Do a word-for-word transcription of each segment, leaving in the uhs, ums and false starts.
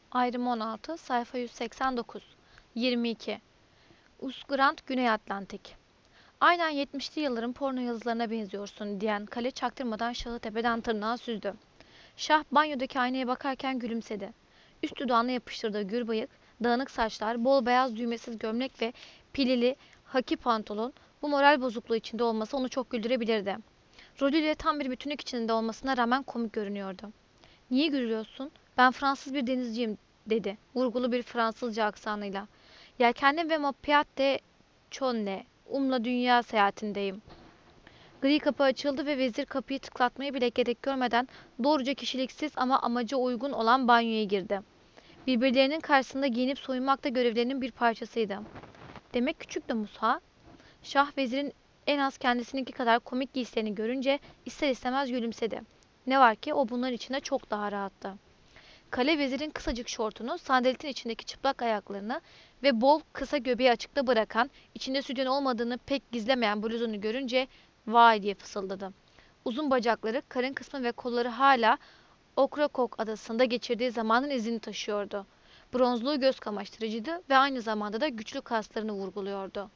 Ayrım on altı, sayfa yüz seksen dokuz. yirmi iki. Usgrant Güney Atlantik. Aynen yetmişli yılların porno yazılarına benziyorsun diyen Kale çaktırmadan Şah'ı tepeden tırnağa süzdü. Şah banyodaki aynaya bakarken gülümsedi. Üst dudağına yapıştırdığı gür bıyık, dağınık saçlar, bol beyaz düğmesiz gömlek ve pilili haki pantolon bu moral bozukluğu içinde olması onu çok güldürebilirdi. Rolüyle tam bir bütünlük içinde olmasına rağmen komik görünüyordu. "Niye gülüyorsun? Ben Fransız bir denizciyim," dedi vurgulu bir Fransızca aksanıyla. "Yelkenli ve Mopiat Çonne, Um'la dünya seyahatindeyim." Gri kapı açıldı ve vezir kapıyı tıklatmayı bile gerek görmeden doğruca kişiliksiz ama amaca uygun olan banyoya girdi. Birbirlerinin karşısında giyinip soyunmak da görevlerinin bir parçasıydı. Demek küçük de Musa. Şah vezirin en az kendisininki kadar komik giysilerini görünce ister istemez gülümsedi. Ne var ki o bunların içinde çok daha rahattı. Kale vezirin kısacık şortunu, sandaletin içindeki çıplak ayaklarını ve bol kısa göbeği açıkta bırakan, içinde sütyen olmadığını pek gizlemeyen bluzunu görünce "Vay!" diye fısıldadı. Uzun bacakları, karın kısmı ve kolları hala Okrakok adasında geçirdiği zamanın izini taşıyordu. Bronzluğu göz kamaştırıcıydı ve aynı zamanda da güçlü kaslarını vurguluyordu.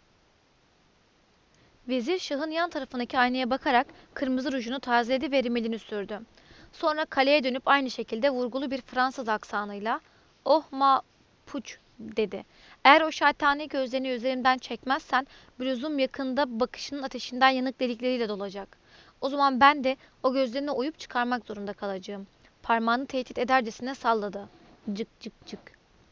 Vezir Şah'ın yan tarafındaki aynaya bakarak kırmızı rujunu tazeledi ve rimelini sürdü. Sonra kaleye dönüp aynı şekilde vurgulu bir Fransız aksanıyla "Oh ma puç," dedi. "Eğer o şartane gözlerini üzerimden çekmezsen bluzum yakında bakışının ateşinden yanık delikleriyle dolacak. O zaman ben de o gözlerine uyup çıkarmak zorunda kalacağım." Parmağını tehdit edercesine salladı. Cık cık cık.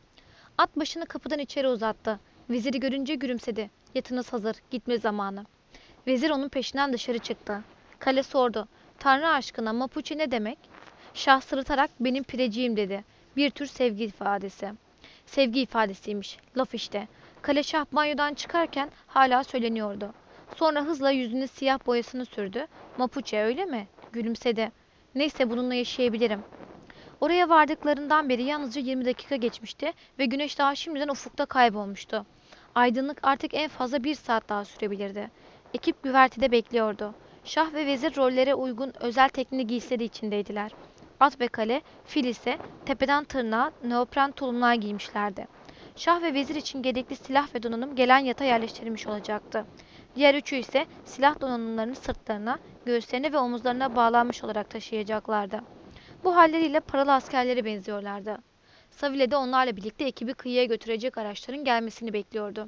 At başını kapıdan içeri uzattı. Veziri görünce gülümsedi. "Yatınız hazır, gitme zamanı." Vezir onun peşinden dışarı çıktı. Kale sordu. "Tanrı aşkına Mapuche ne demek?" Şah sırıtarak "Benim pireciğim," dedi. Bir tür sevgi ifadesi. Sevgi ifadesiymiş. Laf işte. Kale Şah banyodan çıkarken hala söyleniyordu. Sonra hızla yüzüne siyah boyasını sürdü. "Mapuche öyle mi?" Gülümsedi. "Neyse bununla yaşayabilirim." Oraya vardıklarından beri yalnızca yirmi dakika geçmişti ve güneş daha şimdiden ufukta kaybolmuştu. Aydınlık artık en fazla bir saat daha sürebilirdi. Ekip güvertede bekliyordu. Şah ve vezir rollere uygun özel teknili giysileri içindeydiler. At ve kale, fil ise tepeden tırnağa neopren tulumlar giymişlerdi. Şah ve vezir için gerekli silah ve donanım gelen yata yerleştirilmiş olacaktı. Diğer üçü ise silah donanımlarını sırtlarına, göğüslerine ve omuzlarına bağlanmış olarak taşıyacaklardı. Bu halleriyle paralı askerlere benziyorlardı. Savile de onlarla birlikte ekibi kıyıya götürecek araçların gelmesini bekliyordu.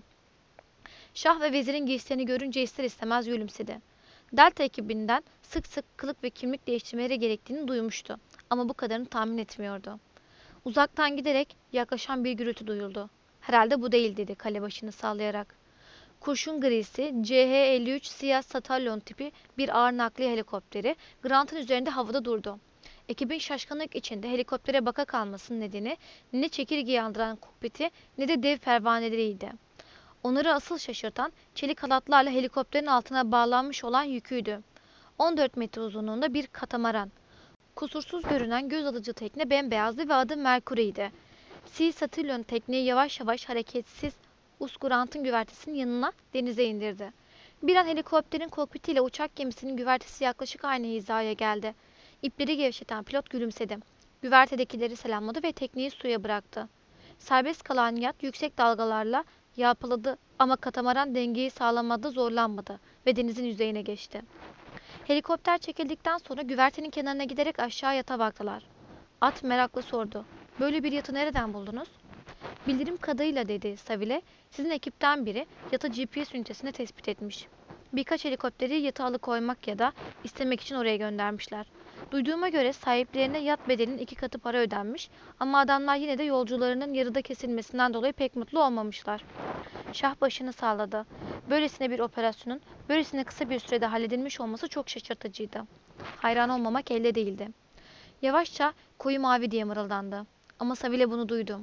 Şah ve vezirin giysilerini görünce ister istemez gülümsedi. Delta ekibinden sık sık kılık ve kimlik değiştirmeleri gerektiğini duymuştu. Ama bu kadarını tahmin etmiyordu. Uzaktan giderek yaklaşan bir gürültü duyuldu. "Herhalde bu değil," dedi kale başını sallayarak. Kurşun grisi C H elli üç siyah Stallion tipi bir ağır nakliye helikopteri Grant'ın üzerinde havada durdu. Ekibin şaşkınlık içinde helikoptere baka kalmasının nedeni ne çekirgeyi andıran kokpiti ne de dev pervaneleriydi. Onları asıl şaşırtan çelik halatlarla helikopterin altına bağlanmış olan yüküydü. on dört metre uzunluğunda bir katamaran. Kusursuz görünen göz alıcı tekne bembeyazdı ve adı Mercury'ydi. Sea Stallion tekneyi yavaş yavaş hareketsiz Uskurant'ın güvertesinin yanına denize indirdi. Bir an helikopterin kokpitiyle uçak gemisinin güvertesi yaklaşık aynı hizaya geldi. İpleri gevşeten pilot gülümsedi. Güvertedekileri selamladı ve tekneyi suya bıraktı. Serbest kalan yat yüksek dalgalarla yalpaladı ama katamaran dengeyi sağlamada zorlanmadı ve denizin yüzeyine geçti. Helikopter çekildikten sonra güvertenin kenarına giderek aşağı yata baktılar. At meraklı sordu. "Böyle bir yatı nereden buldunuz?" "Bildirim kadarıyla," dedi Savile, "sizin ekipten biri yatı G P S ünitesine tespit etmiş. Birkaç helikopteri yatı alıkoymak ya da istemek için oraya göndermişler. Duyduğuma göre sahiplerine yat bedelinin iki katı para ödenmiş ama adamlar yine de yolcularının yarıda kesilmesinden dolayı pek mutlu olmamışlar." Şah başını salladı. Böylesine bir operasyonun böylesine kısa bir sürede halledilmiş olması çok şaşırtıcıydı. Hayran olmamak elde değildi. Yavaşça "Koyu mavi," diye mırıldandı. Ama Savile bunu duydu.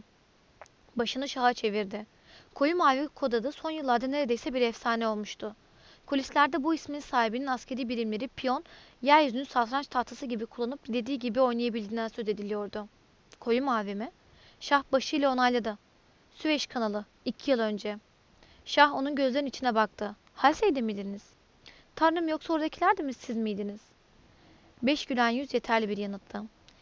Başını Şah'a çevirdi. Koyu mavi kod adı son yıllarda neredeyse bir efsane olmuştu. Kulislerde bu ismin sahibinin askeri birimleri piyon, yeryüzünü satranç tahtası gibi kullanıp dilediği gibi oynayabildiğinden söz ediliyordu. Koyu mavi mi? Şah başıyla onayladı. "Süveyş kanalı, iki yıl önce." Şah onun gözlerinin içine baktı. "Halsey'de miydiniz?" "Tanrım, yoksa oradakiler de mi siz miydiniz?" Beş gülen yüz yeterli bir yanıttı.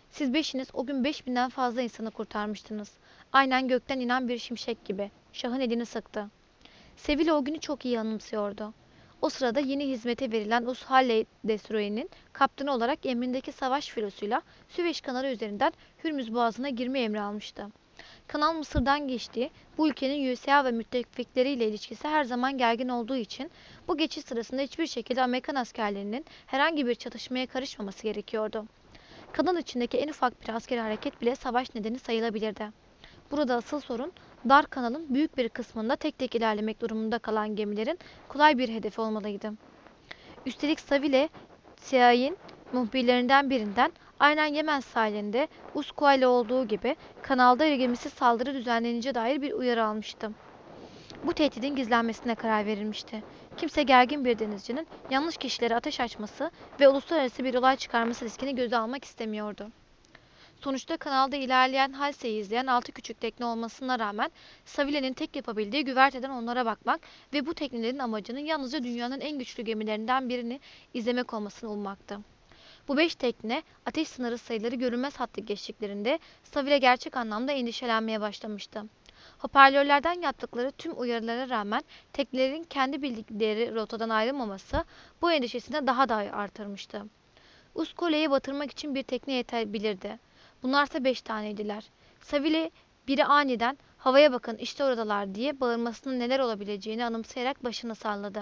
Siz beşiniz o gün beş binden fazla insanı kurtarmıştınız. Aynen gökten inen bir şimşek gibi. Şah'ın elini sıktı. Sevilla o günü çok iyi anımsıyordu. O sırada yeni hizmete verilen Us Halley Destroyer'inin kaptanı olarak emrindeki savaş filosuyla Süveyş kanalı üzerinden Hürmüz Boğazı'na girme emri almıştı. Kanal Mısır'dan geçtiği, bu ülkenin U S A ve müttefikleriyle ilişkisi her zaman gergin olduğu için bu geçiş sırasında hiçbir şekilde Amerikan askerlerinin herhangi bir çatışmaya karışmaması gerekiyordu. Kanal içindeki en ufak bir askeri hareket bile savaş nedeni sayılabilirdi. Burada asıl sorun, dar kanalın büyük bir kısmında tek tek ilerlemek durumunda kalan gemilerin kolay bir hedefi olmalıydı. Üstelik Savile, C I A'nin muhbirlerinden birinden aynen Yemen sahilinde Uskuay'la olduğu gibi kanalda gemisi saldırı düzenleneceğine dair bir uyarı almıştı. Bu tehdidin gizlenmesine karar verilmişti. Kimse gergin bir denizcinin yanlış kişilere ateş açması ve uluslararası bir olay çıkarması riskini göze almak istemiyordu. Sonuçta kanalda ilerleyen Halsey'i izleyen altı küçük tekne olmasına rağmen Savile'nin tek yapabildiği güverteden onlara bakmak ve bu teknelerin amacının yalnızca dünyanın en güçlü gemilerinden birini izlemek olmasını ummaktı. Bu beş tekne ateş sınırı sayıları görünmez hattı geçtiklerinde Savile gerçek anlamda endişelenmeye başlamıştı. Hoparlörlerden yaptıkları tüm uyarılara rağmen teknelerin kendi bildikleri rotadan ayrılmaması bu endişesini daha da artırmıştı. Uskole'yi batırmak için bir tekne yetebilirdi. Bunlarsa beş taneydiler. Savile biri aniden havaya bakın işte oradalar diye bağırmasının neler olabileceğini anımsayarak başını salladı.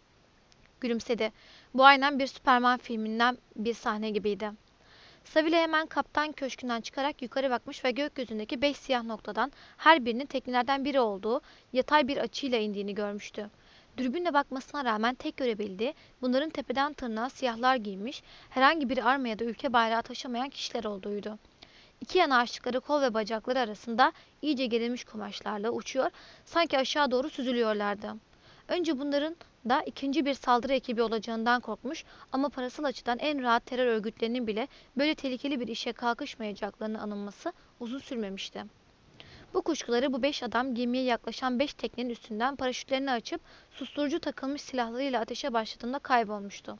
Gülümsedi. Bu aynen bir Süperman filminden bir sahne gibiydi. Savile hemen kaptan köşkünden çıkarak yukarı bakmış ve gökyüzündeki beş siyah noktadan her birinin teknelerden biri olduğu yatay bir açıyla indiğini görmüştü. Dürbünle bakmasına rağmen tek görebildiği bunların tepeden tırnağa siyahlar giymiş, herhangi bir arma ya da ülke bayrağı taşımayan kişiler olduğuydu. İki yana açtıkları kol ve bacakları arasında iyice gerilmiş kumaşlarla uçuyor, sanki aşağı doğru süzülüyorlardı. Önce bunların da ikinci bir saldırı ekibi olacağından korkmuş ama parasal açıdan en rahat terör örgütlerinin bile böyle tehlikeli bir işe kalkışmayacaklarını anılması uzun sürmemişti. Bu kuşkuları bu beş adam gemiye yaklaşan beş teknenin üstünden paraşütlerini açıp susturucu takılmış silahlarıyla ateşe başladığında kaybolmuştu.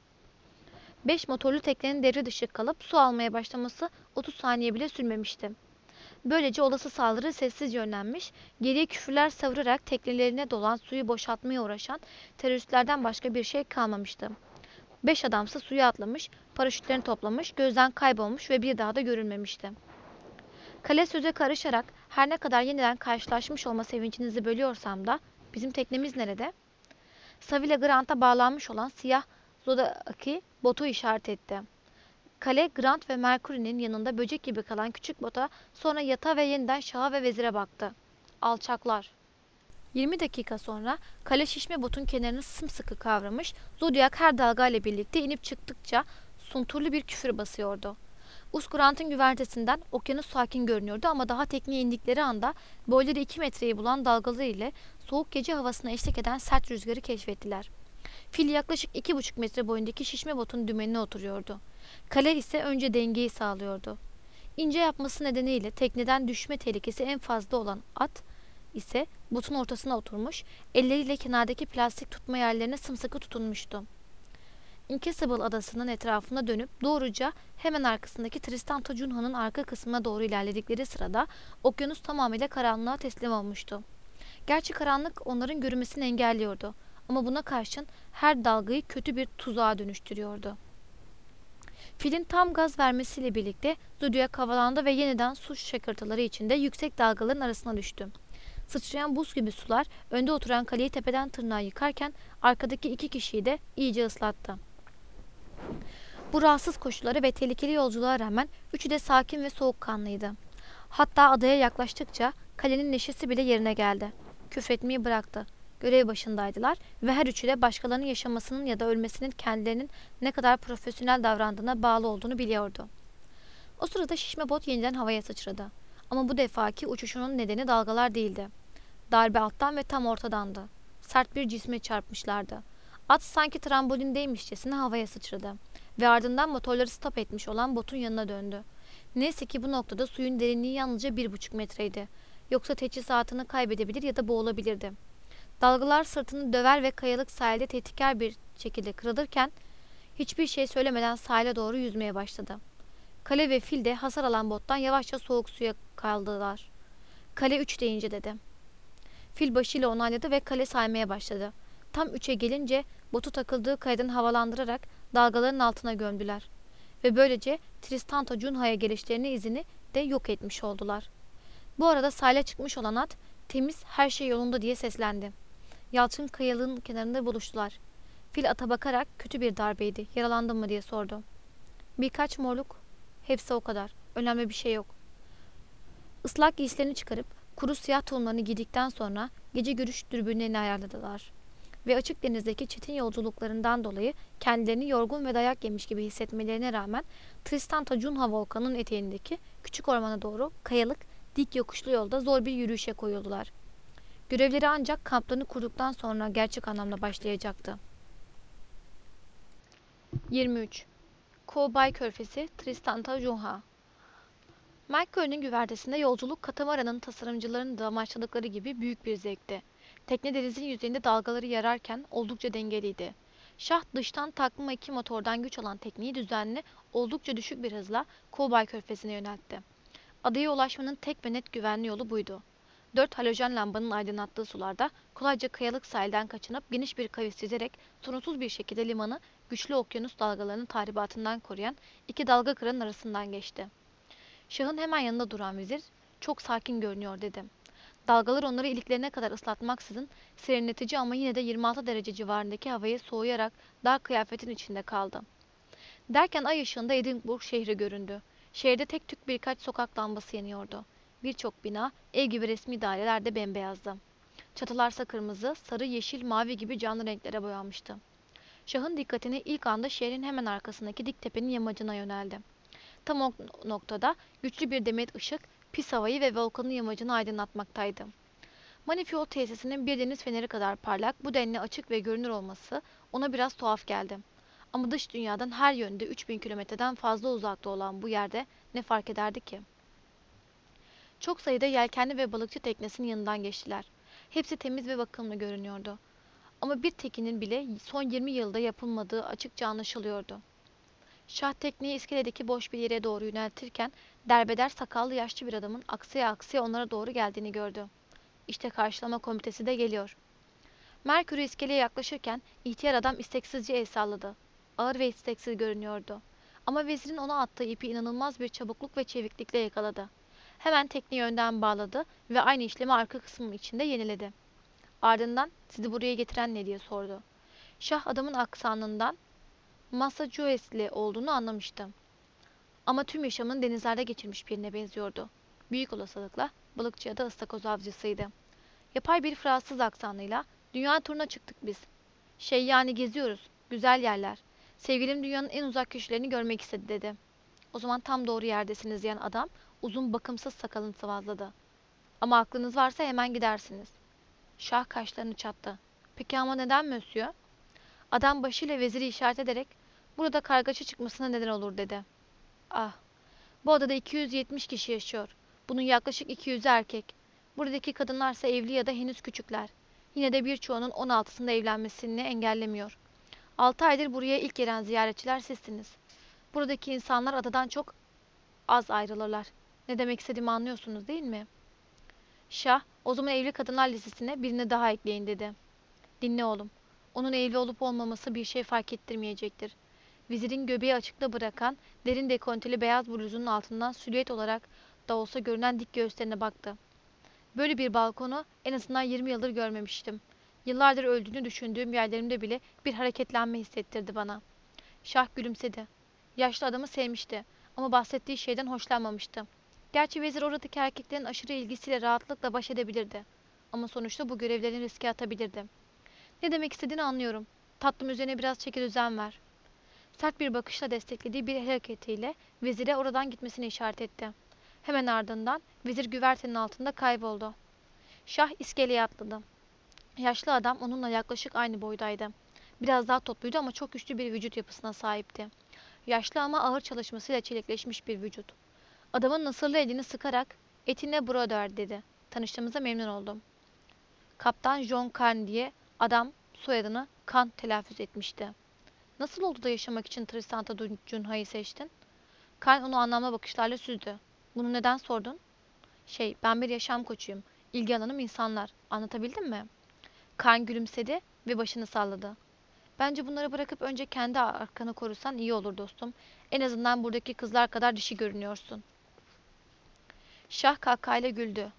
Beş motorlu teknenin devre dışı kalıp su almaya başlaması otuz saniye bile sürmemişti. Böylece olası saldırı sessizce önlenmiş, geriye küfürler savurarak teknelerine dolan suyu boşaltmaya uğraşan teröristlerden başka bir şey kalmamıştı. Beş adamsa suya atlamış, paraşütlerini toplamış, gözden kaybolmuş ve bir daha da görülmemişti. Kale söze karışarak her ne kadar yeniden karşılaşmış olma sevincinizi bölüyorsam da bizim teknemiz nerede? Savile Grant'a bağlanmış olan siyah Zoda'daki botu işaret etti. Kale, Grant ve Mercury'nin yanında böcek gibi kalan küçük bota, sonra yata ve yeniden şaha ve vezire baktı. Alçaklar. yirmi dakika sonra kale şişme botun kenarını sımsıkı kavramış, Zodiac her dalgayla birlikte inip çıktıkça sunturlu bir küfür basıyordu. Us Grant'ın güvertesinden okyanus sakin görünüyordu ama daha tekneye indikleri anda boyları iki metreyi bulan dalgaları ile soğuk gece havasına eşlik eden sert rüzgarı keşfettiler. Fil yaklaşık iki buçuk metre boyundaki şişme botun dümenine oturuyordu. Kale ise önce dengeyi sağlıyordu. İnce yapması nedeniyle tekneden düşme tehlikesi en fazla olan at ise botun ortasına oturmuş, elleriyle kenardaki plastik tutma yerlerine sımsıkı tutunmuştu. Inkesable adasının etrafına dönüp doğruca hemen arkasındaki Tristan Cunha'nın arka kısmına doğru ilerledikleri sırada okyanus tamamıyla karanlığa teslim olmuştu. Gerçi karanlık onların görünmesini engelliyordu ama buna karşın her dalgayı kötü bir tuzağa dönüştürüyordu. Filin tam gaz vermesiyle birlikte Zodiac havalandı ve yeniden su şakırtıları içinde yüksek dalgaların arasına düştü. Sıçrayan buz gibi sular önde oturan kaleyi tepeden tırnağa yıkarken arkadaki iki kişiyi de iyice ıslattı. Bu rahatsız koşullara ve tehlikeli yolculuğa rağmen üçü de sakin ve soğukkanlıydı. Hatta adaya yaklaştıkça kalenin neşesi bile yerine geldi. Küfretmeyi bıraktı. Görev başındaydılar ve her üçü de başkalarının yaşamasının ya da ölmesinin kendilerinin ne kadar profesyonel davrandığına bağlı olduğunu biliyordu. O sırada şişme bot yeniden havaya sıçradı. Ama bu defaki uçuşunun nedeni dalgalar değildi. Darbe alttan ve tam ortadandı. Sert bir cisme çarpmışlardı. At sanki trambolindeymişçesine havaya sıçradı ve ardından motorları stop etmiş olan botun yanına döndü. Neyse ki bu noktada suyun derinliği yalnızca bir buçuk metreydi. Yoksa teçhizatını kaybedebilir ya da boğulabilirdi. Dalgalar sırtını döver ve kayalık sahilde tehditkar bir şekilde kırılırken hiçbir şey söylemeden sahile doğru yüzmeye başladı. Kale ve fil de hasar alan bottan yavaşça soğuk suya kaldılar. Kale üç deyince dedi. Fil başıyla onayladı ve kale saymaya başladı. Tam üçe gelince botu takıldığı kayadan havalandırarak dalgaların altına gömdüler. Ve böylece Tristanto Cunha'ya gelişlerini izini de yok etmiş oldular. Bu arada sahile çıkmış olan at, temiz, her şey yolunda diye seslendi. Yalçın kayalığın kenarında buluştular. Fil ata bakarak kötü bir darbeydi, yaralandın mı diye sordu. Birkaç morluk, hepsi o kadar, önemli bir şey yok. Islak giysilerini çıkarıp kuru siyah tulumlarını giydikten sonra gece görüş dürbünlerini ayarladılar. Ve açık denizdeki çetin yolculuklarından dolayı kendilerini yorgun ve dayak yemiş gibi hissetmelerine rağmen Tristanto Cunha volkanının eteğindeki küçük ormana doğru kayalık, dik yokuşlu yolda zor bir yürüyüşe koyuldular. Görevleri ancak kamplarını kurduktan sonra gerçek anlamda başlayacaktı. yirmi üç. Kovbay Körfezi, Tristanto Cunha. Malcolm'un güvertesinde yolculuk katamaranın tasarımcılarının da amaçladıkları gibi büyük bir zevkti. Tekne denizin yüzeyinde dalgaları yararken oldukça dengeliydi. Şah dıştan takma iki motordan güç alan tekneyi düzenli, oldukça düşük bir hızla Kovbay Körfezi'ne yöneltti. Adaya ulaşmanın tek ve net güvenli yolu buydu. Dört halojen lambanın aydınlattığı sularda kolayca kayalık sahilden kaçınıp geniş bir kavis çizerek sorunsuz bir şekilde limanı güçlü okyanus dalgalarının tahribatından koruyan iki dalga kıranın arasından geçti. Şah'ın hemen yanında duran vezir, "Çok sakin görünüyor," dedi. Dalgalar onları iliklerine kadar ıslatmaksızın serinletici ama yine de yirmi altı derece civarındaki havayı soğuyarak dar kıyafetin içinde kaldı. Derken ay ışığında Edinburgh şehri göründü. Şehirde tek tük birkaç sokak lambası yanıyordu. Birçok bina, ev gibi resmi daireler de bembeyazdı. Çatılarsa kırmızı, sarı, yeşil, mavi gibi canlı renklere boyanmıştı. Şah'ın dikkatini ilk anda şehrin hemen arkasındaki dik tepenin yamacına yöneldi. Tam o noktada güçlü bir demet ışık, pis havayı ve volkanın yamacını aydınlatmaktaydı. Manifold tesisinin bir deniz feneri kadar parlak, bu denli açık ve görünür olması ona biraz tuhaf geldi. Ama dış dünyadan her yönde üç bin kilometreden fazla uzakta olan bu yerde ne fark ederdi ki? Çok sayıda yelkenli ve balıkçı teknesinin yanından geçtiler. Hepsi temiz ve bakımlı görünüyordu. Ama bir tekinin bile son yirmi yılda yapılmadığı açıkça anlaşılıyordu. Şah tekneyi iskeledeki boş bir yere doğru yöneltirken derbeder sakallı yaşlı bir adamın aksaya aksaya onlara doğru geldiğini gördü. İşte karşılama komitesi de geliyor. Merkür'ü iskeleye yaklaşırken ihtiyar adam isteksizce el salladı. Ağır ve isteksiz görünüyordu. Ama vezirin ona attığı ipi inanılmaz bir çabukluk ve çeviklikle yakaladı. Hemen tekneyi önden bağladı ve aynı işlemi arka kısmı içinde yeniledi. Ardından "Sizi buraya getiren ne?" diye sordu. Şah adamın aksanından Massachusetts'li olduğunu anlamıştı. Ama tüm yaşamını denizlerde geçirmiş birine benziyordu. Büyük olasılıkla balıkçı ya da ıstakoz avcısıydı. Yapay bir Fransız aksanıyla "Dünya turuna çıktık biz. Şey yani geziyoruz. Güzel yerler. Sevgilim dünyanın en uzak köşelerini görmek istedi," dedi. "O zaman tam doğru yerdesiniz," diyen adam uzun bakımsız sakalını sıvazladı. "Ama aklınız varsa hemen gidersiniz." Şah kaşlarını çattı. "Peki ama neden Monsieur?" Adam başıyla veziri işaret ederek "Burada kargaşa çıkmasına neden olur," dedi. "Ah, bu odada iki yüz yetmiş kişi yaşıyor. Bunun yaklaşık iki yüzü erkek. Buradaki kadınlarsa evli ya da henüz küçükler. Yine de birçoğunun on altısında evlenmesini engellemiyor. Altı aydır buraya ilk gelen ziyaretçiler sizsiniz. Buradaki insanlar adadan çok az ayrılırlar. Ne demek istediğimi anlıyorsunuz değil mi?" Şah, "O zaman evli kadınlar listesine birini daha ekleyin," dedi. "Dinle oğlum. Onun evli olup olmaması bir şey fark ettirmeyecektir." Vezirin göbeği açıkta bırakan, derin dekolteli beyaz bluzunun altından silüet olarak da olsa görünen dik göğüslerine baktı. "Böyle bir balkonu en azından yirmi yıldır görmemiştim. Yıllardır öldüğünü düşündüğüm yerlerimde bile bir hareketlenme hissettirdi bana." Şah gülümsedi. Yaşlı adamı sevmişti ama bahsettiği şeyden hoşlanmamıştı. Gerçi vezir oradaki erkeklerin aşırı ilgisiyle rahatlıkla baş edebilirdi. Ama sonuçta bu görevlerini riske atabilirdi. "Ne demek istediğini anlıyorum. Tatlım, üzerine biraz çeki düzen ver." Sert bir bakışla desteklediği bir el hareketiyle vezire oradan gitmesini işaret etti. Hemen ardından vezir güvertenin altında kayboldu. Şah iskeleye atladı. Yaşlı adam onunla yaklaşık aynı boydaydı. Biraz daha topluydu ama çok güçlü bir vücut yapısına sahipti. Yaşlı ama ağır çalışmasıyla çelikleşmiş bir vücut. Adamın nasırlı elini sıkarak "Etine Broder," dedi. "Tanıştığımıza memnun oldum." Kaptan John Carn diye adam soyadını Kan telaffuz etmişti. "Nasıl oldu da yaşamak için Tristanto Cunha'yı seçtin?" Karn onu anlamlı bakışlarla süzdü. Bunu neden sordun? Şey, ben bir yaşam koçuyum. İlgi alanım insanlar. Anlatabildim mi? Karn gülümsedi ve başını salladı. Bence bunları bırakıp önce kendi arkanı korusan iyi olur dostum. En azından buradaki kızlar kadar dişi görünüyorsun. Şah kahkahayla güldü.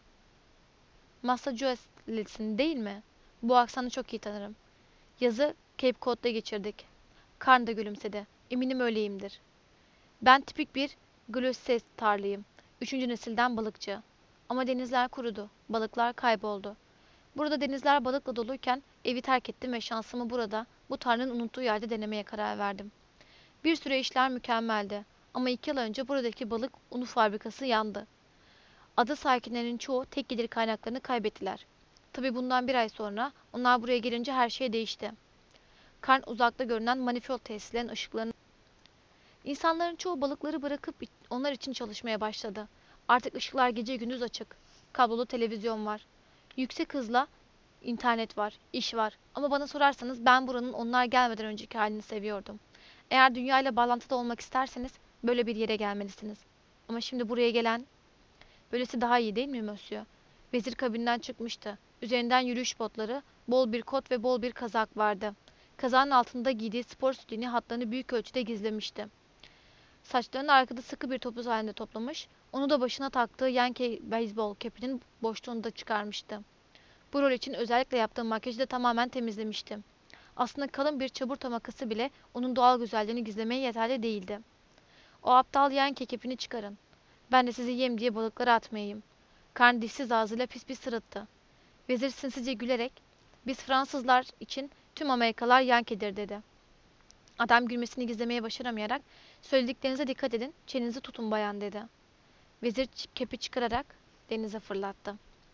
Massachusetts'lisin değil mi? Bu aksanı çok iyi tanırım. Yazı Cape Cod'da geçirdik. Karn da gülümsedi. Eminim öyleyimdir. Ben tipik bir Gloucester'lıyım. Üçüncü nesilden balıkçı. Ama denizler kurudu. Balıklar kayboldu. Burada denizler balıkla doluyken evi terk ettim ve şansımı burada, bu Tanrı'nın unuttuğu yerde denemeye karar verdim. Bir süre işler mükemmeldi. Ama iki yıl önce buradaki balık unu fabrikası yandı. Ada sakinlerinin çoğu tek gelir kaynaklarını kaybettiler. Tabii bundan bir ay sonra onlar buraya gelince her şey değişti. Karn uzakta görünen manifold tesislerin ışıklarını... İnsanların çoğu balıkları bırakıp onlar için çalışmaya başladı. Artık ışıklar gece gündüz açık. Kablolu televizyon var. Yüksek hızla internet var, iş var. Ama bana sorarsanız ben buranın onlar gelmeden önceki halini seviyordum. Eğer dünya ile bağlantıda olmak isterseniz böyle bir yere gelmelisiniz. Ama şimdi buraya gelen... Böylesi daha iyi değil mi Monsieur? Vezir kabinden çıkmıştı. Üzerinden yürüyüş botları, bol bir kot ve bol bir kazak vardı. Kazağın altında giydiği spor sütyeni hatlarını büyük ölçüde gizlemişti. Saçlarını arkada sıkı bir topuz halinde toplamış, onu da başına taktığı Yankee beyzbol kepinin boşluğunu da çıkarmıştı. Bu rol için özellikle yaptığım makyajı da tamamen temizlemiştim. Aslında kalın bir çaburta makası bile onun doğal güzelliğini gizlemeye yeterli değildi. O aptal Yankee kepini çıkarın. Ben de sizi yem diye balıklara atmayayım. Karn dişsiz ağzıyla pis pis sırıttı. Vezir sinsice gülerek, biz Fransızlar için tüm Amerikalılar Yankee'dir dedi. Adam gülmesini gizlemeye başaramayarak, söylediklerinize dikkat edin, çenenizi tutun bayan dedi. Vezir kepi çıkararak denize fırlattı.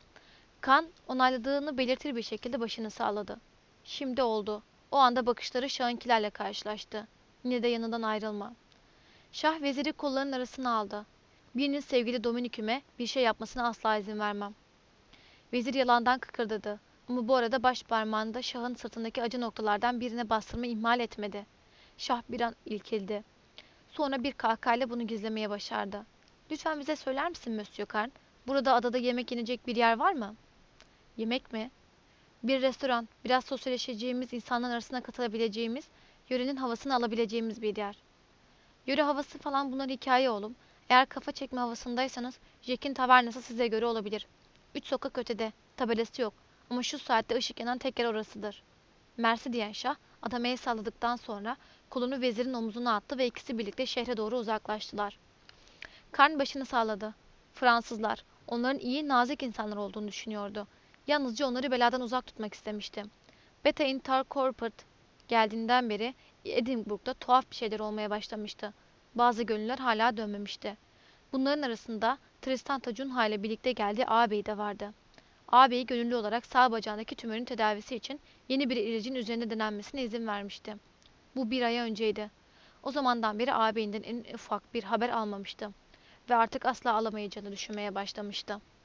Kan onayladığını belirtir bir şekilde başını salladı. Şimdi oldu. O anda bakışları Şah'ınkilerle karşılaştı. Yine de yanından ayrılma. Şah veziri kollarının arasına aldı. Birinin sevgili Dominiküme bir şey yapmasına asla izin vermem. Vezir yalandan kıkırdadı. Ama bu arada baş parmağında Şah'ın sırtındaki acı noktalardan birine bastırma ihmal etmedi. Şah bir an ilkildi. Sonra bir kahkahayla bunu gizlemeye başardı. Lütfen bize söyler misin Monsieur Karn? Burada adada yemek yenecek bir yer var mı? Yemek mi? Bir restoran, biraz sosyalleşeceğimiz, insanların arasına katılabileceğimiz, yörenin havasını alabileceğimiz bir yer. Yöre havası falan bunlar hikaye oğlum. Eğer kafa çekme havasındaysanız Jack'in tavernası size göre olabilir. Üç sokak ötede, tabelası yok. Ama şu saatte ışık yanan tek yer orasıdır. Mersi diyen Şah, adama el salladıktan sonra kolunu vezirin omzuna attı ve ikisi birlikte şehre doğru uzaklaştılar. Karn başını salladı. Fransızlar, onların iyi, nazik insanlar olduğunu düşünüyordu. Yalnızca onları beladan uzak tutmak istemişti. Beta Intercorporate geldiğinden beri Edinburgh'da tuhaf bir şeyler olmaya başlamıştı. Bazı gönüller hala dönmemişti. Bunların arasında Tristan Tacunha ile birlikte geldiği ağabey de vardı. Ağabeyi gönüllü olarak sağ bacağındaki tümörün tedavisi için yeni bir ilacın üzerinde denenmesine izin vermişti. Bu bir ay önceydi. O zamandan beri ağabeyinden en ufak bir haber almamıştı ve artık asla alamayacağını düşünmeye başlamıştı.